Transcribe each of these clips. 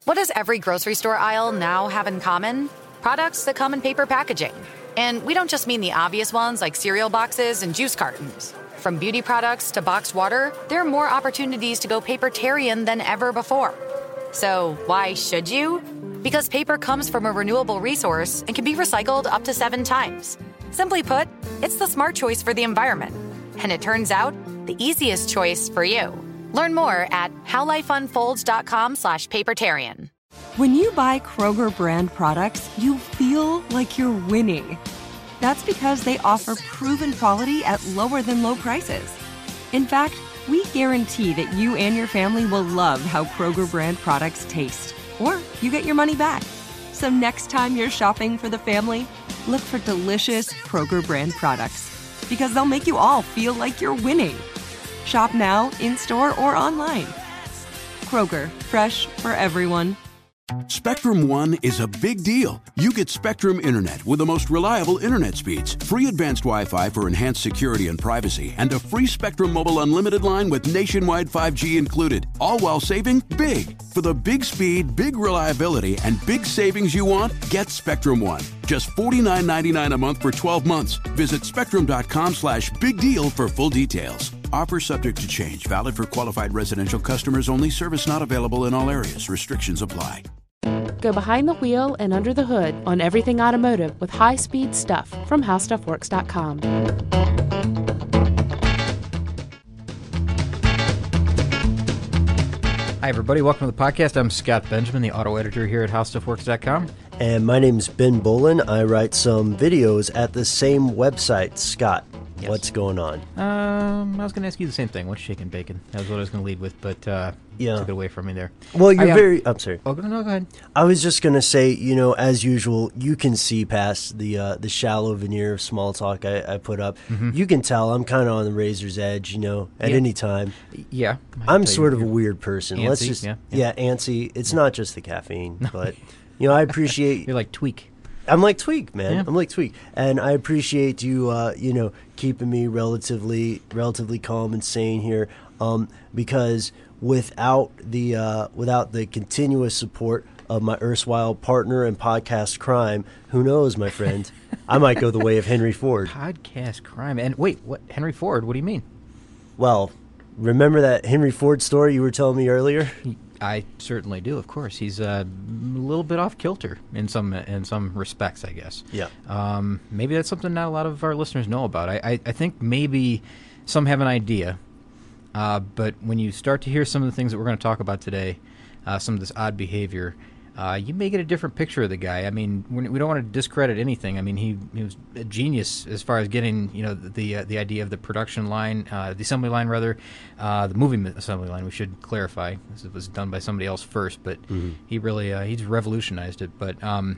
What does every grocery store aisle now have in common? Products that come in paper packaging. And we don't just mean the obvious ones like cereal boxes and juice cartons. From beauty products to boxed water, there are more opportunities to go papertarian than ever before. So why should you? Because paper comes from a renewable resource and can be recycled up to 7 times. Simply put, it's the smart choice for the environment. And it turns out, the easiest choice for you. Learn more at howlifeunfolds.com/papertarian. When you buy Kroger brand products, you feel like you're winning. That's because they offer proven quality at lower than low prices. In fact, we guarantee that you and your family will love how Kroger brand products taste, or you get your money back. So next time you're shopping for the family, look for delicious Kroger brand products, because they'll make you all feel like you're winning. Shop now, in-store, or online. Kroger, fresh for everyone. Spectrum One is a big deal. You get Spectrum Internet with the most reliable internet speeds, free advanced Wi-Fi for enhanced security and privacy, and a free Spectrum Mobile Unlimited line with nationwide 5G included, all while saving big. For the big speed, big reliability, and big savings you want, get Spectrum One. Just $49.99 a month for 12 months. Visit spectrum.com/big deal for full details. Offer subject to change. Valid for qualified residential customers only. Service not available in all areas. Restrictions apply. Go behind the wheel and under the hood on everything automotive with high-speed stuff from HowStuffWorks.com. Hi, everybody. Welcome to the podcast. I'm Scott Benjamin, the auto editor here at HowStuffWorks.com. And my name's Ben Bolin. I write some videos at the same website. Scott, Yes. What's going on? I was going to ask you the same thing. What's shaking bacon? That was what I was going to lead with, but took it away from me there. Well, I'm sorry. Oh, no, go ahead. I was just going to say, as usual, you can see past the shallow veneer of small talk I put up. Mm-hmm. You can tell I'm kind of on the razor's edge, at any time. Yeah. I'm sort of a weird person. Antsy, Let's just antsy. It's not just the caffeine, but I appreciate. You're like Tweak. I'm like Tweak, man. Yeah. I'm like Tweak, and I appreciate you, keeping me relatively calm and sane here, because without the continuous support of my erstwhile partner in podcast crime, who knows, my friend, I might go the way of Henry Ford. Podcast crime, and wait, what? Henry Ford? What do you mean? Well, remember that Henry Ford story you were telling me earlier? I certainly do, of course. He's a little bit off kilter in some respects, I guess. Yeah. Maybe that's something not a lot of our listeners know about. I think maybe some have an idea, but when you start to hear some of the things that we're going to talk about today, some of this odd behavior, you may get a different picture of the guy. I mean, we don't want to discredit anything. I mean, he was a genius as far as getting the idea of the production line, the assembly line rather, the movie assembly line. We should clarify this was done by somebody else first, but he really he's revolutionized it. But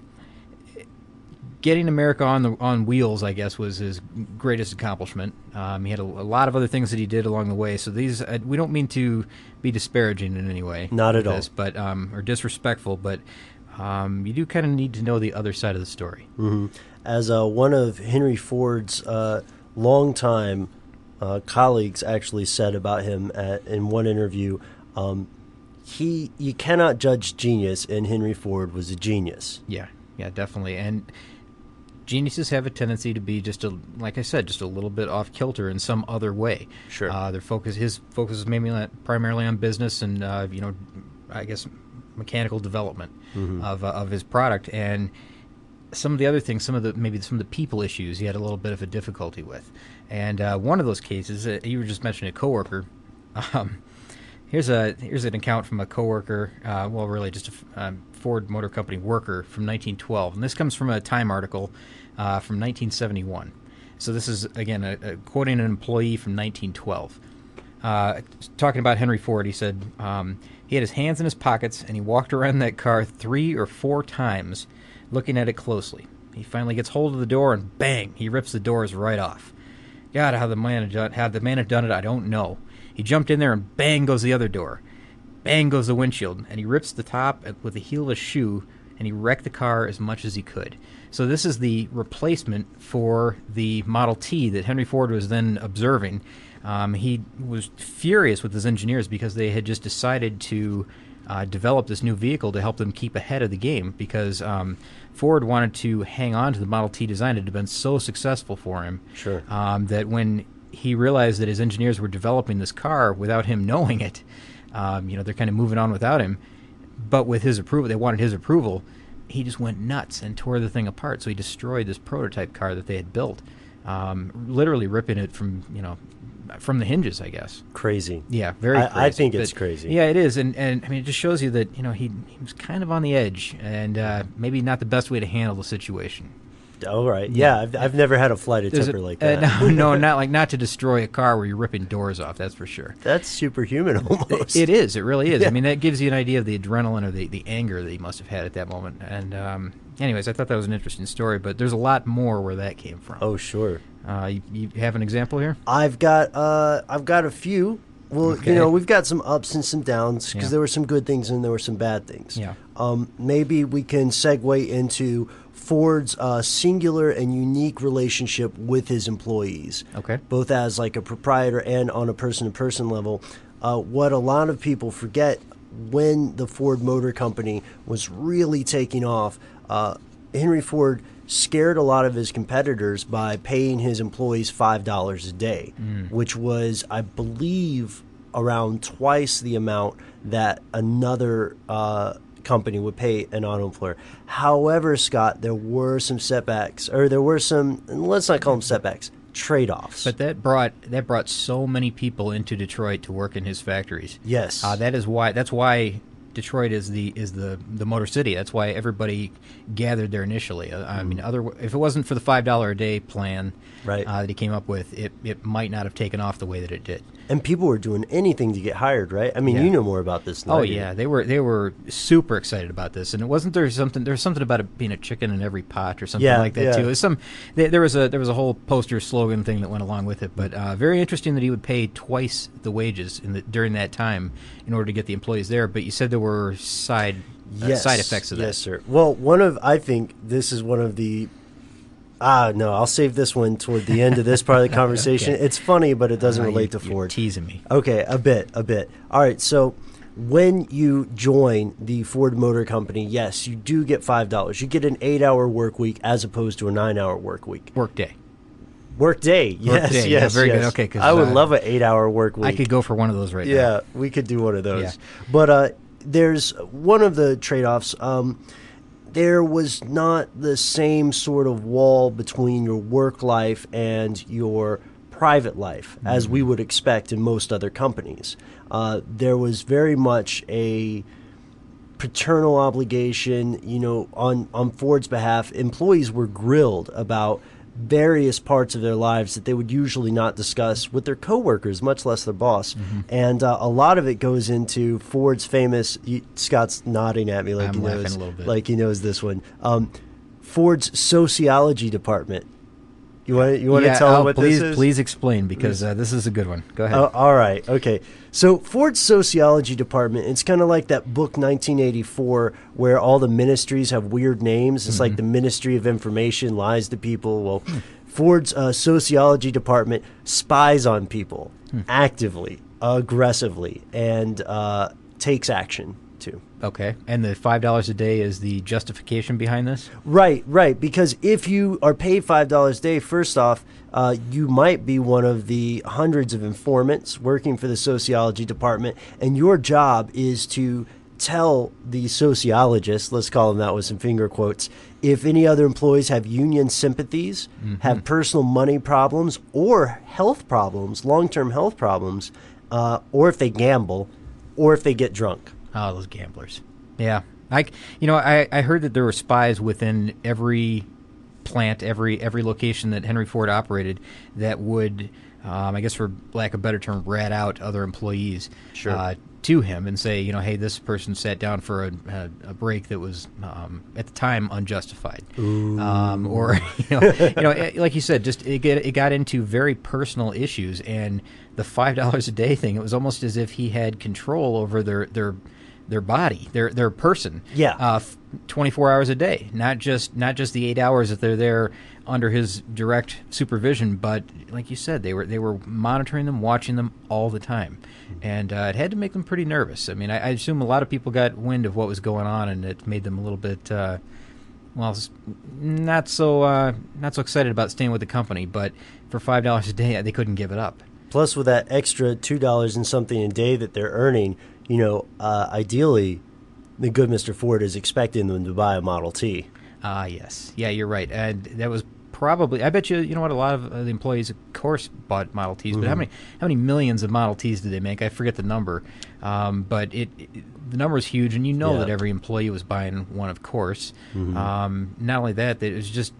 getting America on wheels, I guess, was his greatest accomplishment. He had a lot of other things that he did along the way. So these we don't mean to be disparaging in any way. Not at all. But or disrespectful, but you do kind of need to know the other side of the story. Mm-hmm. As one of Henry Ford's longtime colleagues actually said about him in one interview, you cannot judge genius, and Henry Ford was a genius. Yeah, definitely. And geniuses have a tendency to be like I said, just a little bit off kilter in some other way. Sure. His focus is maybe primarily on business and I guess mechanical development of his product, and some of the other things, some of the people issues he had a little bit of a difficulty with. And one of those cases, you were just mentioning a coworker. Here's an account from a coworker. Well, really just a Ford Motor Company worker from 1912, and this comes from a Time article from 1971. So this is again quoting an employee from 1912, talking about Henry Ford. He said he had his hands in his pockets and he walked around that car 3 or 4 times, looking at it closely. He finally gets hold of the door and bang, he rips the doors right off. God, how the man had done it, I don't know. He jumped in there and bang goes the other door. Bang goes the windshield, and he rips the top with the heel of his shoe, and he wrecked the car as much as he could. So this is the replacement for the Model T that Henry Ford was then observing. He was furious with his engineers because they had just decided to develop this new vehicle to help them keep ahead of the game, because Ford wanted to hang on to the Model T design. It had been so successful for him that when he realized that his engineers were developing this car without him knowing it, they're kind of moving on without him, but with his approval, they wanted his approval, he just went nuts and tore the thing apart. So he destroyed this prototype car that they had built, literally ripping it from the hinges, I guess. Crazy. Yeah, very crazy. I think it's crazy. Yeah, it is. And I mean, it just shows you that, he was kind of on the edge, and maybe not the best way to handle the situation. Oh, right. Yeah, I've never had a flight of temper like that. No, not to destroy a car where you're ripping doors off, that's for sure. That's superhuman almost. It is. It really is. Yeah. I mean, that gives you an idea of the adrenaline or the anger that he must have had at that moment. And anyways, I thought that was an interesting story, but there's a lot more where that came from. Oh, sure. You have an example here? I've got a few. Well, Okay. We've got some ups and some downs because there were some good things and there were some bad things. Yeah. Maybe we can segue into Ford's singular and unique relationship with his employees. Okay. Both as like a proprietor and on a person-to-person level. What a lot of people forget, when the Ford Motor Company was really taking off, Henry Ford scared a lot of his competitors by paying his employees $5 a day, which was, I believe, around twice the amount that another company would pay an auto employer. However, Scott, there were some setbacks, or there were some, let's not call them setbacks, trade-offs. But that brought so many people into Detroit to work in his factories. Yes. That's why Detroit is the Motor City. That's why everybody gathered there initially. I mean, if it wasn't for the $5 a day plan that he came up with, it might not have taken off the way that it did. And people were doing anything to get hired, right? I mean, you know more about this than I do. Yeah, they were super excited about this, and it wasn't there's something about it being a chicken in every pot or something like that too. There was a whole poster slogan thing that went along with it, but very interesting that he would pay twice the wages during that time in order to get the employees there. But you said there were side effects of that. Yes, sir. Well, I think this is one of the. No, I'll save this one toward the end of this part of the conversation. Okay. It's funny, but it doesn't relate to You're Ford. teasing me. Okay, a bit. All right, so when you join the Ford Motor Company, yes, you do get $5. You get an 8-hour work week as opposed to a 9-hour work week. Work day. Work day, yes, Work day. yes, Very yes. good. Okay, 'cause, I would love an 8-hour work week. I could go for one of those right now. Yeah, we could do one of those. Yeah. But there's one of the trade-offs. There was not the same sort of wall between your work life and your private life as we would expect in most other companies. There was very much a paternal obligation, on Ford's behalf. Employees were grilled about various parts of their lives that they would usually not discuss with their coworkers, much less their boss. And a lot of it goes into Ford's famous, Scott's nodding at me like I'm he laughing knows, a little bit. like he knows this one. Ford's sociology department. You want to tell him what this is? Please explain, because this is a good one. Go ahead. All right. Okay. So Ford's sociology department, it's kind of like that book 1984 where all the ministries have weird names. It's like the Ministry of Information lies to people. Well, Ford's sociology department spies on people actively, aggressively, and takes action too. Okay. And the $5 a day is the justification behind this? Right. Because if you are paid $5 a day, first off, you might be one of the hundreds of informants working for the sociology department, and your job is to tell the sociologists, let's call them that with some finger quotes, if any other employees have union sympathies, have personal money problems, or health problems, long-term health problems, or if they gamble, or if they get drunk. Oh, those gamblers. Yeah. I heard that there were spies within every plant, every location that Henry Ford operated that would, I guess for lack of a better term, rat out other employees to him and say, hey, this person sat down for a break that was at the time unjustified. Or like you said, just it got into very personal issues, and the $5 a day thing, it was almost as if he had control over their body, their person. 24 hours a day, not just the 8 hours that they're there under his direct supervision, but like you said, they were monitoring them, watching them all the time, and it had to make them pretty nervous. I mean, I assume a lot of people got wind of what was going on, and it made them a little bit, not so excited about staying with the company. But for $5 a day, they couldn't give it up. Plus, with that extra $2 and something a day that they're earning, ideally, the good Mr. Ford is expecting them to buy a Model T. Yes. Yeah, you're right. And that was probably, I bet you know what, a lot of the employees, of course, bought Model Ts, but how many millions of Model Ts did they make? I forget the number. But the number is huge, and that every employee was buying one, of course. Not only that, it was just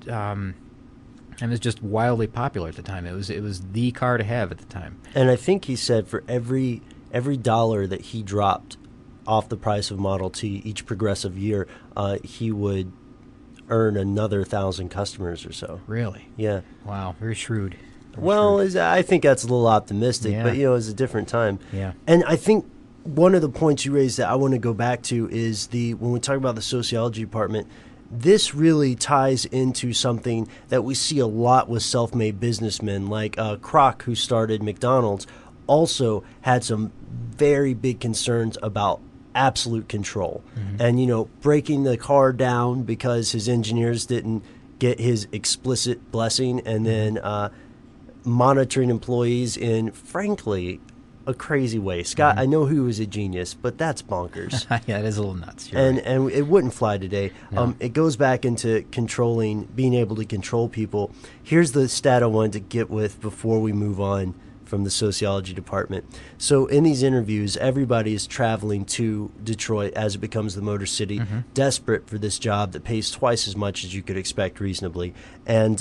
wildly popular at the time. It was the car to have at the time. And I think he said for every dollar that he dropped off the price of Model T each progressive year, he would earn another 1,000 customers or so. Really? Yeah. Wow. Very shrewd. I think that's a little optimistic, Yeah. but it's a different time. Yeah. And I think one of the points you raised that I want to go back to is when we talk about the sociology department, this really ties into something that we see a lot with self-made businessmen like Kroc, who started McDonald's, also had some very big concerns about absolute control. And, breaking the car down because his engineers didn't get his explicit blessing, and then monitoring employees in, frankly, a crazy way. Scott, I know he was a genius, but that's bonkers. Yeah, it is a little nuts. And it wouldn't fly today. No. It goes back into being able to control people. Here's the stat I wanted to get with before we move on from the sociology department. So in these interviews, everybody is traveling to Detroit as it becomes the Motor City, desperate for this job that pays twice as much as you could expect reasonably. And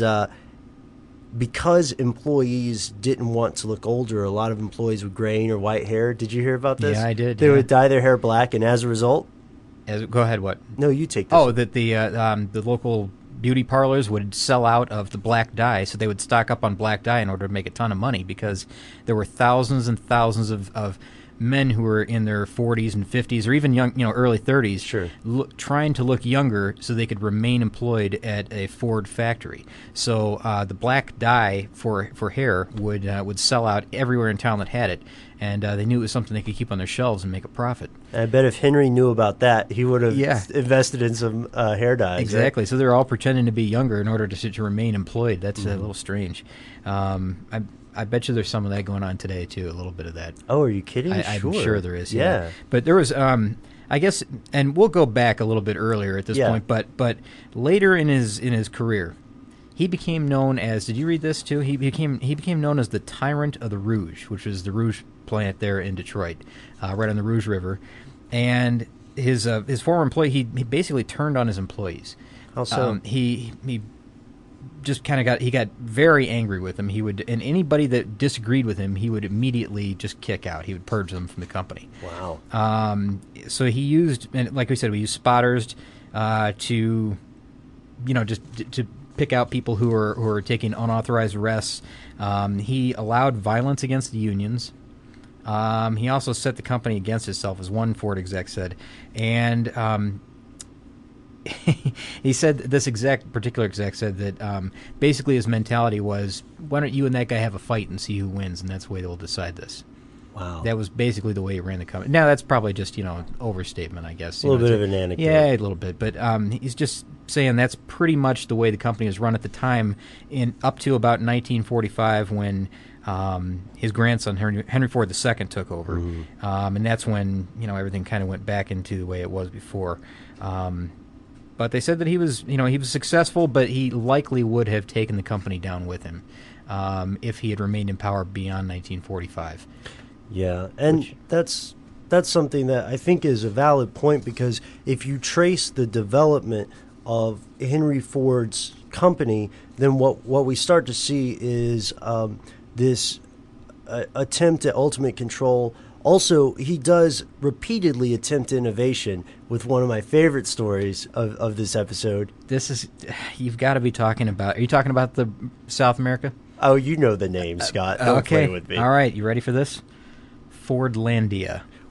because employees didn't want to look older, a lot of employees with graying or white hair. Did you hear about this? Yeah, I did. They would dye their hair black, and as a result... Go ahead, what? No, you take this. Oh, that the local beauty parlors would sell out of the black dye, so they would stock up on black dye in order to make a ton of money, because there were thousands and thousands of men who were in their 40s and 50s, or even young, early 30s, Sure. Trying to look younger so they could remain employed at a Ford factory. So the black dye for hair would sell out everywhere in town that had it, and they knew it was something they could keep on their shelves and make a profit. I bet if Henry knew about that, he would have Yeah. invested in some hair dyes. Exactly. Right? So they're all pretending to be younger in order to remain employed. That's a little strange. I bet you there's some of that going on today, too, a little bit of that. Oh, are you kidding? I'm sure there is, yeah. But there was, I guess, and we'll go back a little bit earlier at this point, but later in his career, he became known as, did you read this, too? He became known as the Tyrant of the Rouge, which was the Rouge plant there in Detroit, right on the Rouge River. And his former employee, he basically turned on his employees. How so? He just kind of got very angry with him. And anybody that disagreed with him, he would immediately just kick out. He would purge them from the company. Wow. So he used, and like we said, we used spotters to pick out people who are taking unauthorized arrests. He allowed violence against the unions. He also set the company against itself, as one Ford exec said, and he said, this particular exec said that basically his mentality was, why don't you and that guy have a fight and see who wins, and that's the way they'll decide this. Wow. That was basically the way he ran the company. Now, that's probably just, an overstatement, I guess. A little bit of an anecdote. Yeah, a little bit. But he's just saying that's pretty much the way the company was run at the time, up to about 1945 when his grandson, Henry Ford II, took over. And that's when, everything kind of went back into the way it was before. But they said that he was successful, but he likely would have taken the company down with him if he had remained in power beyond 1945. Yeah, and that's something that I think is a valid point, because if you trace the development of Henry Ford's company, then what we start to see is this attempt at ultimate control. Also, he does repeatedly attempt innovation with one of my favorite stories of this episode. You've got to be talking about, are you talking about the South America? Oh, you know the name, Scott. Don't okay. play with me. All right, you ready for this? Fordlandia.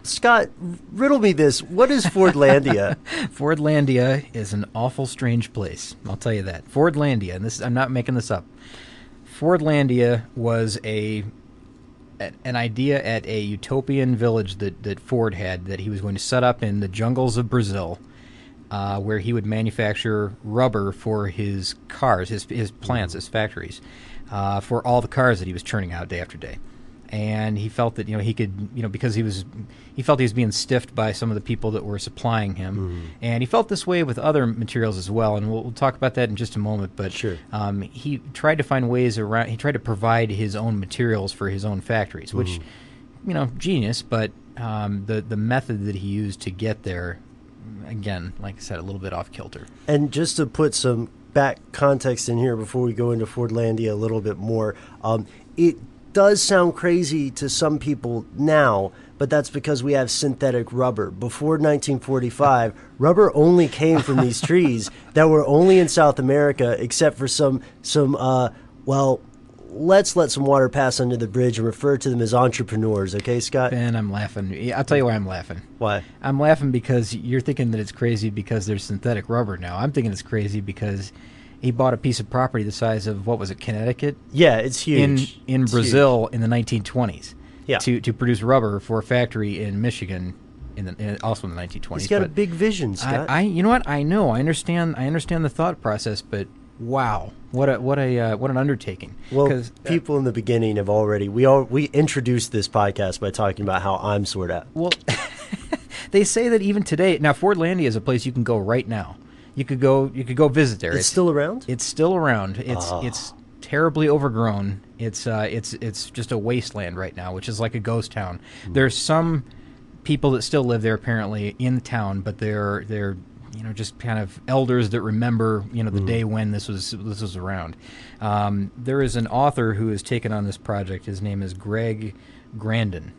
Scott, riddle me this. What is Fordlandia? Fordlandia is an awful strange place. I'll tell you that. Fordlandia, and I'm not making this up. Fordlandia was an idea at a utopian village that Ford had that he was going to set up in the jungles of Brazil, where he would manufacture rubber for his cars, his plants, his factories, for all the cars that he was churning out day after day. And he felt that he could because he felt he was being stiffed by some of the people that were supplying him, and he felt this way with other materials as well. And we'll talk about that in just a moment. But sure. He tried to find ways around. He tried to provide his own materials for his own factories, which genius. But the method that he used to get there, again, like I said, a little bit off kilter. And just to put some back context in here before we go into Fordlandia a little bit more, it does sound crazy to some people now, but that's because we have synthetic rubber. Before 1945, rubber only came from these trees that were only in South America, except for some let's let some water pass under the bridge and refer to them as entrepreneurs, okay, Scott? Ben, I'm laughing. I'll tell you why I'm laughing. Why? I'm laughing because you're thinking that it's crazy because there's synthetic rubber now. I'm thinking it's crazy because he bought a piece of property the size of, what was it, Connecticut? Yeah, it's huge. In Brazil in the 1920s. Yeah. To produce rubber for a factory in Michigan also in the 1920s. He's got a big vision, Scott. You know what? I know. I understand the thought process, but wow. What an undertaking. Well, people in the beginning have we introduced this podcast by talking about how I'm sort of. Well, they say that even today. Now, Fordlandia is a place you can go right now. You could go visit there. It's still around? It's still around. It's terribly overgrown. It's just a wasteland right now, which is like a ghost town. There's some people that still live there apparently in the town, but they're just kind of elders that remember the day when this was around. There is an author who has taken on this project. His name is Greg Grandin.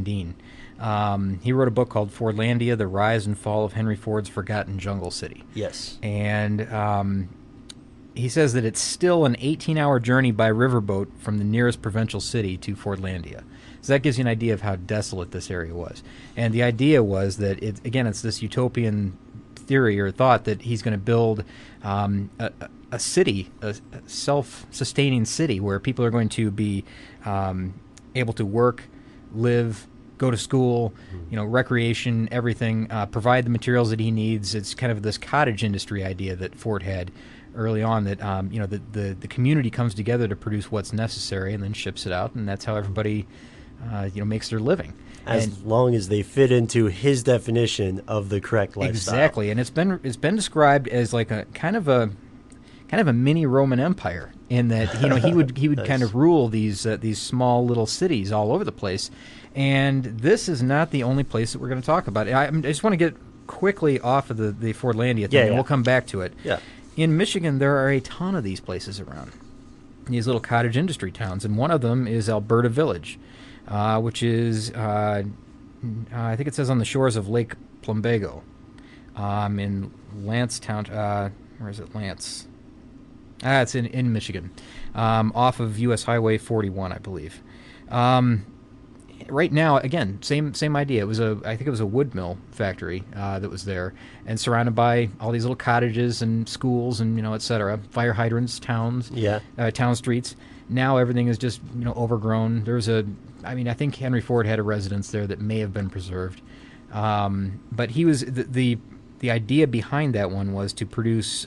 He wrote a book called Fordlandia: The Rise and Fall of Henry Ford's Forgotten Jungle City. Yes. And he says that it's still an 18-hour journey by riverboat from the nearest provincial city to Fordlandia. So that gives you an idea of how desolate this area was. And the idea was that, it's this utopian theory or thought that he's going to build a city, a self-sustaining city where people are going to be able to work, live, go to school, recreation, everything, provide the materials that he needs. It's kind of this cottage industry idea that Ford had early on, that the community comes together to produce what's necessary and then ships it out, and that's how everybody makes their living. As long as they fit into his definition of the correct lifestyle. Exactly, and it's been described as like a kind of a mini Roman Empire, in that he would nice. Kind of rule these small little cities all over the place. And this is not the only place that we're going to talk about. I just want to get quickly off of the Fordlandia thing, and we'll come back to it. Yeah. In Michigan, there are a ton of these places around, these little cottage industry towns, and one of them is Alberta Village, which is, I think it says on the shores of Lake Plumbago, in Lance Town. Where is it, Lance? It's in Michigan, off of U.S. Highway 41, I believe. Right now, again, same idea. I think it was a wood mill factory that was there, and surrounded by all these little cottages and schools and et cetera, fire hydrants, town streets. Now everything is just overgrown. I think Henry Ford had a residence there that may have been preserved, but he was the idea behind that one was to produce.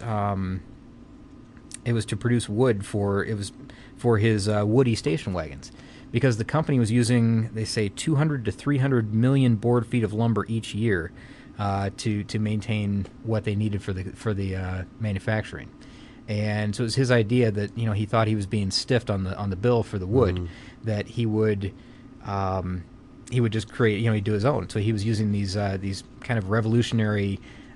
It was to produce wood for his Woody station wagons, because the company was using, they say, 200 to 300 million board feet of lumber each year to maintain what they needed for the manufacturing. And so it was his idea that he thought he was being stiffed on the bill for the wood, that he would just create, he'd do his own. So he was using these kind of revolutionary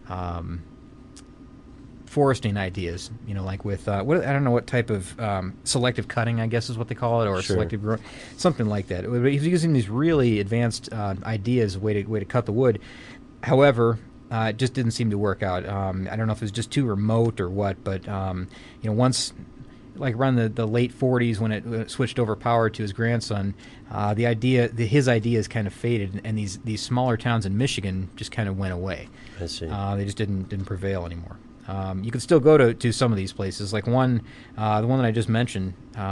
foresting ideas, like with I don't know what type of selective cutting, I guess is what they call it, or sure. selective growing, something like that. He was using these really advanced ideas, way to cut the wood. However, it just didn't seem to work out. I don't know if it was just too remote or what, but once like around the late 40s when it switched over power to his grandson, his ideas kind of faded, and these smaller towns in Michigan just kind of went away. I see. They just didn't prevail anymore. You can still go to some of these places, like the one that I just mentioned.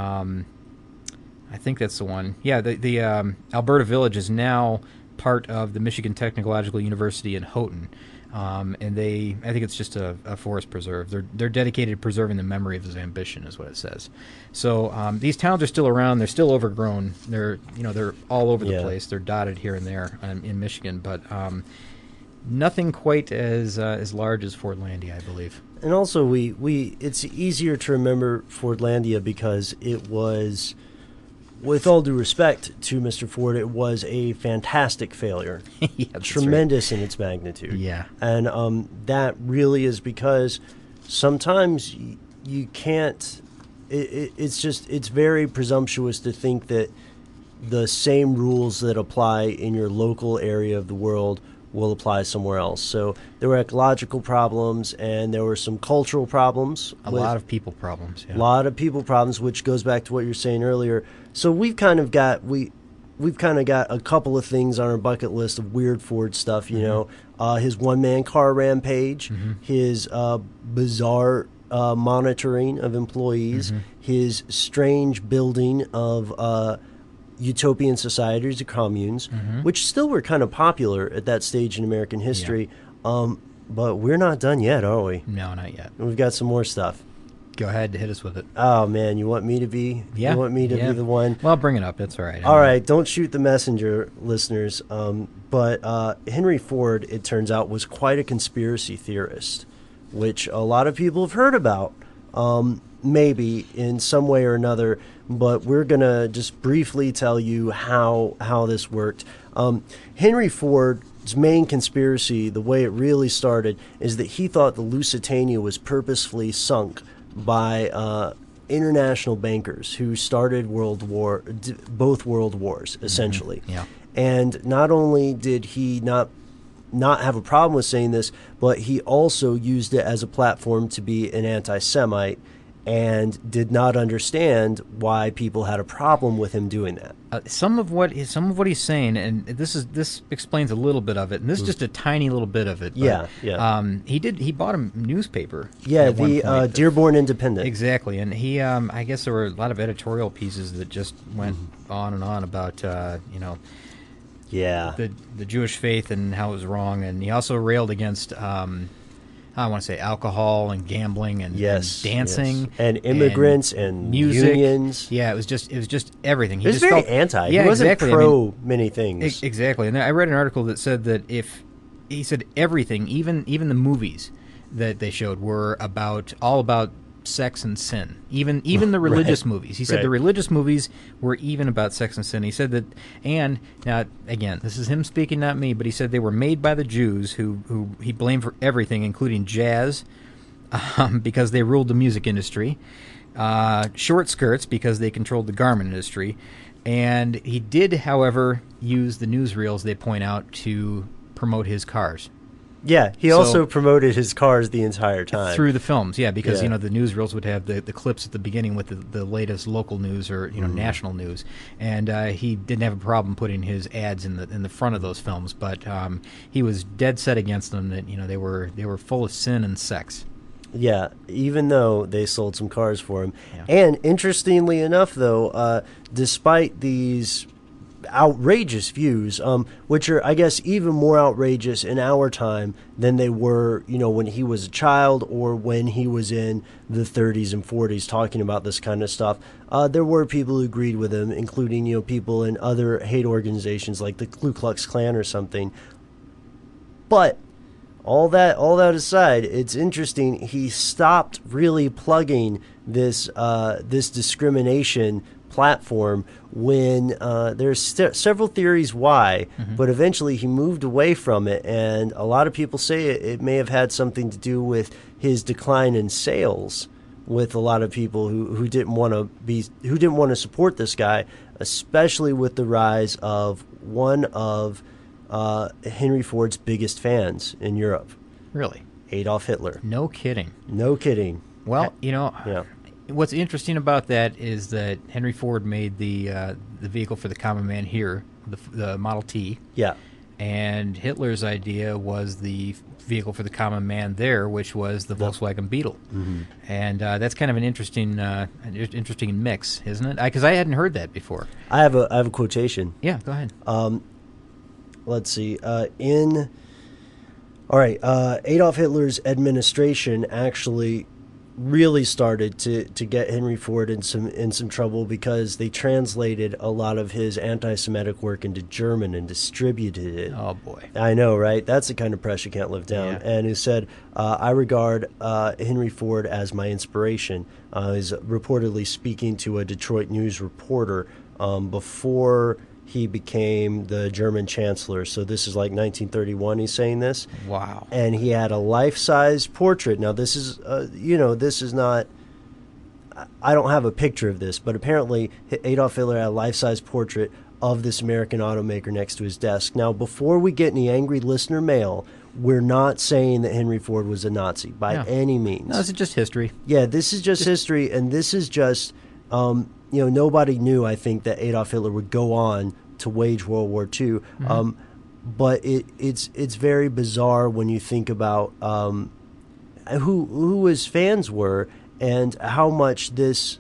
I think that's the one. Yeah, the Alberta Village is now part of the Michigan Technological University in Houghton. And I think it's just a forest preserve. They're dedicated to preserving the memory of his ambition, is what it says. So these towns are still around. They're still overgrown. They're all over the place. They're dotted here and there in Michigan, but nothing quite as large as Fordlandia, I believe. And also, it's easier to remember Fordlandia because it was, with all due respect to Mr. Ford, it was a fantastic failure. Yeah, tremendous in its magnitude. Yeah. And that really is because sometimes you can't, it's very presumptuous to think that the same rules that apply in your local area of the world will apply somewhere else. So there were ecological problems, and there were some cultural problems. A lot of people problems. Yeah. A lot of people problems, which goes back to what you were saying earlier. So we've kind of got a couple of things on our bucket list of weird Ford stuff. You know, his one-man car rampage, his bizarre monitoring of employees, his strange building of utopian societies or communes, which still were kind of popular at that stage in American history. Yeah. But we're not done yet, are we? No, not yet. We've got some more stuff. Go ahead, hit us with it. Oh man, you want me to be? Yeah. You want me to be the one? Well, bring it up. That's all right. All right, don't shoot the messenger, listeners. But Henry Ford, it turns out, was quite a conspiracy theorist, which a lot of people have heard about, maybe in some way or another. But we're gonna just briefly tell you how this worked. Henry Ford's main conspiracy, the way it really started, is that he thought the Lusitania was purposefully sunk by international bankers who started both world wars, essentially. Yeah. And not only did he not have a problem with saying this, but he also used it as a platform to be an anti-Semite, and did not understand why people had a problem with him doing that. Some of what he's saying, and this explains a little bit of it, and this is just a tiny little bit of it. But, he bought a newspaper. Yeah, the Dearborn Independent. Exactly, and he I guess there were a lot of editorial pieces that just went on and on about the Jewish faith and how it was wrong, and he also railed against I want to say alcohol and gambling and dancing and immigrants and music. Unions. Yeah, it was just everything. He was very anti. He wasn't pro many things. Exactly. And I read an article that said that he said everything, even the movies that they showed were all about sex and sin. Even the religious movies. He said the religious movies were even about sex and sin. He said that, and now again, this is him speaking, not me, but he said they were made by the Jews, who he blamed for everything, including jazz, because they ruled the music industry, short skirts because they controlled the garment industry, and he did, however, use the newsreels, they point out, to promote his cars. Yeah, he also promoted his cars the entire time. Through the films, because the newsreels would have the clips at the beginning with the latest local news or national news, and he didn't have a problem putting his ads in the front of those films, but he was dead set against them, that they were full of sin and sex. Yeah, even though they sold some cars for him. Yeah. And interestingly enough, though, despite these outrageous views, which are, I guess, even more outrageous in our time than they were, when he was a child or when he was in the 30s and 40s talking about this kind of stuff. There were people who agreed with him, including, people in other hate organizations like the Ku Klux Klan or something. But all that aside, it's interesting. He stopped really plugging this discrimination platform when there's several theories why, but eventually he moved away from it, and a lot of people say it may have had something to do with his decline in sales, with a lot of people who didn't want to support this guy, especially with the rise of one of Henry Ford's biggest fans in Europe. Really? Adolf Hitler. No kidding. No kidding. Well, what's interesting about that is that Henry Ford made the vehicle for the common man here, the Model T. Yeah. And Hitler's idea was the vehicle for the common man there, which was the Volkswagen Beetle. Mm-hmm. And that's kind of an interesting mix, isn't it? Because I hadn't heard that before. I have a quotation. Yeah, go ahead. Let's see. Adolf Hitler's administration actually really started to get Henry Ford in some trouble because they translated a lot of his anti-Semitic work into German and distributed it. Oh boy, I know, right? That's the kind of press you can't live down. Yeah. And he said, "I regard Henry Ford as my inspiration." He's reportedly speaking to a Detroit News reporter before he became the German chancellor. So this is like 1931 he's saying this. Wow. And he had a life-size portrait. Now this is, this is not, I don't have a picture of this, but apparently Adolf Hitler had a life-size portrait of this American automaker next to his desk. Now, before we get any angry listener mail, we're not saying that Henry Ford was a Nazi by any means. No, this is just history. Yeah, this is just history, and this is just... nobody knew, I think, that Adolf Hitler would go on to wage World War II. Mm-hmm. But it's very bizarre when you think about who his fans were and how much these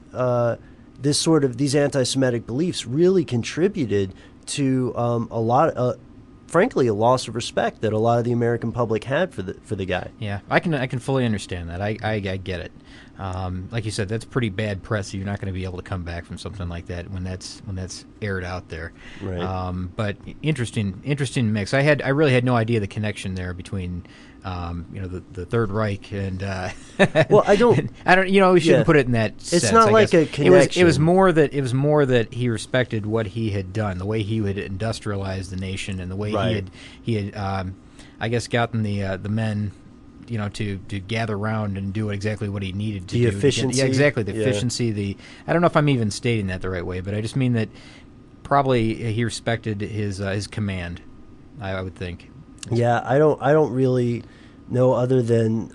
anti-Semitic beliefs really contributed to frankly, a loss of respect that a lot of the American public had for the guy. Yeah, I can fully understand that. I get it. Like you said, that's pretty bad press. You're not going to be able to come back from something like that when that's aired out there. Right. But interesting mix. I really had no idea the connection there between the Third Reich and well, I don't we shouldn't put it in that sense. It's not like a connection. It was more that he respected what he had done, the way he would industrialize the nation, and the way he had I guess gotten the men to gather around and do exactly what he needed to do. The efficiency. Exactly. The efficiency. I don't know if I'm even stating that the right way, but I just mean that probably he respected his command, I would think. Yeah, I don't really know other than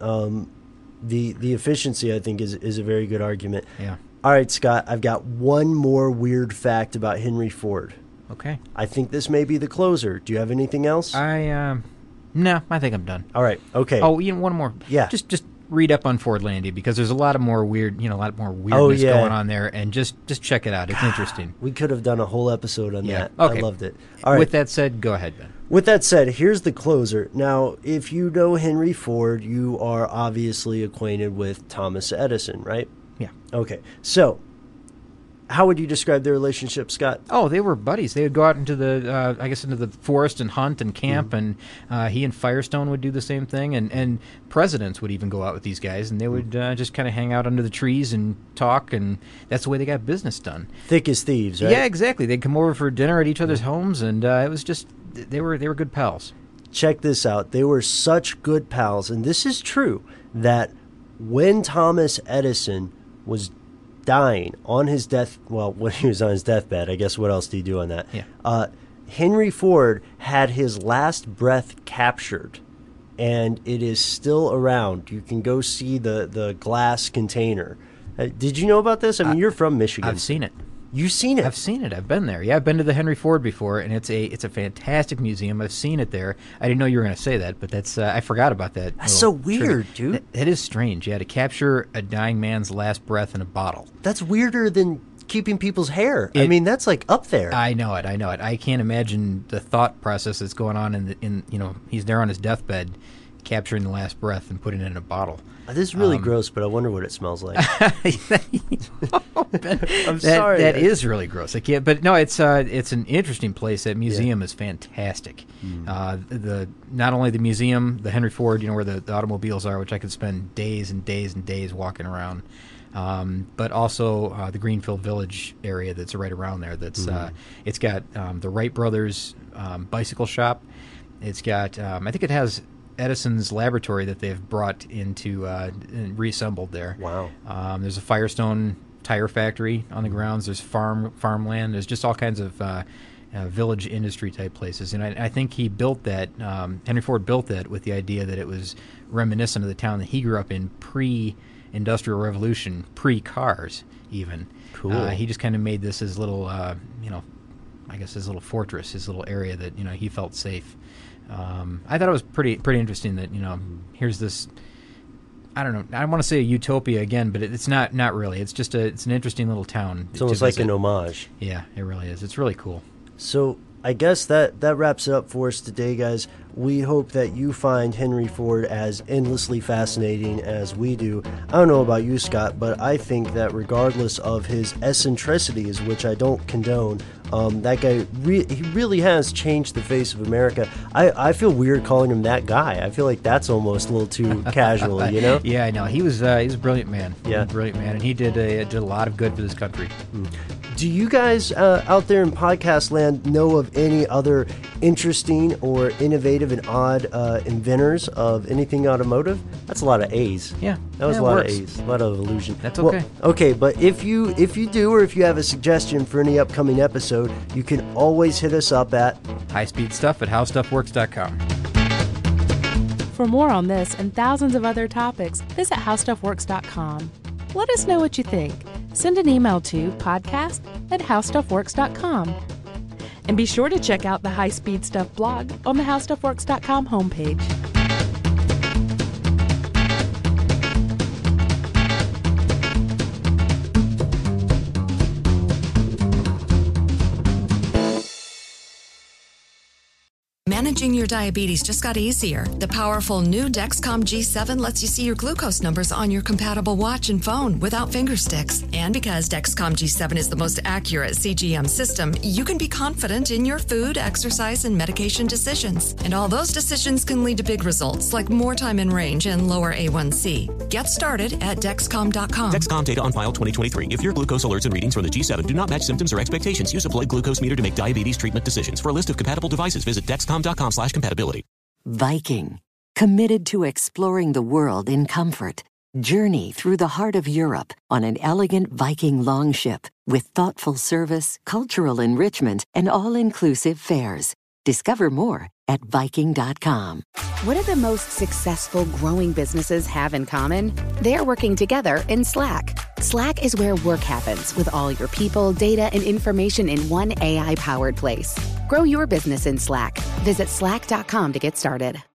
the efficiency. I think is a very good argument. Yeah. All right, Scott, I've got one more weird fact about Henry Ford. Okay. I think this may be the closer. Do you have anything else? No, I think I'm done. All right. Okay. Oh, one more. Yeah. Just read up on Fordlandia because there's a lot more weirdness going on there, and just check it out. It's interesting. We could have done a whole episode on that. Okay. I loved it. All right. With that said, go ahead, Ben. With that said, here's the closer. Now, if you know Henry Ford, you are obviously acquainted with Thomas Edison, right? Yeah. Okay. So, how would you describe their relationship, Scott? Oh, they were buddies. They would go out into the forest and hunt and camp, and he and Firestone would do the same thing, and presidents would even go out with these guys, and they would just kind of hang out under the trees and talk, and that's the way they got business done. Thick as thieves, right? Yeah, exactly. They'd come over for dinner at each other's homes, and it was just they were good pals. Check this out. They were such good pals, and this is true, that when Thomas Edison was dying on his when he was on his deathbed, I guess what else do you do on that? Yeah. Henry Ford had his last breath captured, and it is still around. You can go see the glass container. Did you know about this? I mean, you're from Michigan. I've seen it. You've seen it? I've seen it. I've been there. Yeah, I've been to the Henry Ford before, and it's a fantastic museum. I've seen it there. I didn't know you were going to say that, but that's I forgot about that. That's so weird, dude. It is strange. Yeah, to capture a dying man's last breath in a bottle. That's weirder than keeping people's hair. I mean, that's like up there. I know it. I can't imagine the thought process that's going on in he's there on his deathbed, capturing the last breath and putting it in a bottle. This is really gross, but I wonder what it smells like. I'm sorry. That is really gross. I can't. But no, it's an interesting place. That museum is fantastic. Not only the museum, the Henry Ford, where the automobiles are, which I could spend days and days and days walking around. But also the Greenfield Village area that's right around there. That's it's got the Wright brothers bicycle shop. It's got I think it has Edison's laboratory that they've brought into and reassembled there. Wow. There's a Firestone tire factory on the grounds. There's farmland. There's just all kinds of village industry type places. And I think he built that, Henry Ford built that with the idea that it was reminiscent of the town that he grew up in Industrial Revolution, pre-cars even. Cool. He just kind of made this his little, I guess his little fortress, his little area that he felt safe. I thought it was pretty interesting that here's this. I don't know. I want to say a utopia again, but it's not really. It's just it's an interesting little town. It's almost like an homage. Yeah, it really is. It's really cool. So I guess that wraps it up for us today, guys. We hope that you find Henry Ford as endlessly fascinating as we do. I don't know about you, Scott, but I think that regardless of his eccentricities, which I don't condone, that guy, he really has changed the face of America. I feel weird calling him that guy. I feel like that's almost a little too casual, Yeah, I know. He was a brilliant man. Yeah. Brilliant man, and he did a lot of good for this country. Do you guys out there in podcast land know of any other interesting or innovative and odd inventors of anything automotive? That's a lot of A's. Yeah, that was yeah, a lot works. of A's, a lot of illusion. That's okay. Well, okay, but if you do, or if you have a suggestion for any upcoming episode, you can always hit us up at highspeedstuff@howstuffworks.com. For more on this and thousands of other topics, visit howstuffworks.com. Let us know what you think. Send an email to podcast@howstuffworks.com. And be sure to check out the High Speed Stuff blog on the howstuffworks.com homepage. Managing your diabetes just got easier. The powerful new Dexcom G7 lets you see your glucose numbers on your compatible watch and phone without finger sticks. And because Dexcom G7 is the most accurate CGM system, you can be confident in your food, exercise, and medication decisions. And all those decisions can lead to big results like more time in range and lower A1C. Get started at Dexcom.com. Dexcom data on file 2023. If your glucose alerts and readings from the G7 do not match symptoms or expectations, use a blood glucose meter to make diabetes treatment decisions. For a list of compatible devices, visit Dexcom.com/compatibility. Viking, committed to exploring the world in comfort. Journey through the heart of Europe on an elegant Viking longship with thoughtful service, cultural enrichment, and all-inclusive fares. Discover more at Viking.com. What do the most successful growing businesses have in common? They're working together in Slack. Slack is where work happens with all your people, data, and information in one AI-powered place. Grow your business in Slack. Visit slack.com to get started.